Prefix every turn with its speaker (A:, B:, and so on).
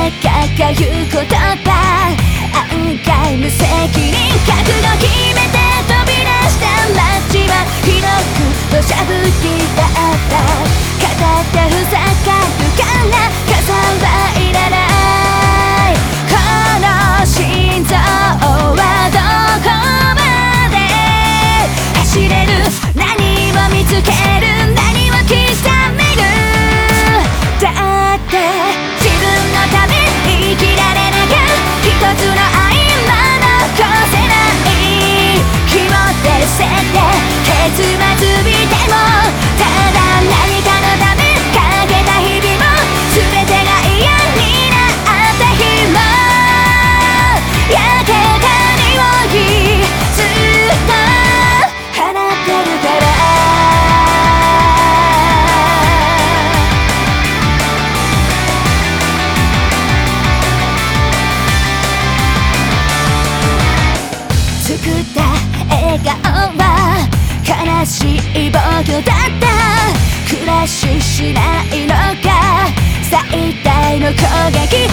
A: かいう言葉、案外無責任、覚悟決めて飛び出した街は広く土砂降りだった。片手ふざかるから傘はいらない。この心臓はどこまで走れる、何を見つける、何を刻める。だって自分のため生きられなきゃ一つの愛も残せない。気を出せて結末見ても、ただ何かのためかけた日々も全てが嫌になった日も、焼けた匂いずっと放ってるから。作った笑顔は悲しい僕だった。暮らししないのが最大の攻撃。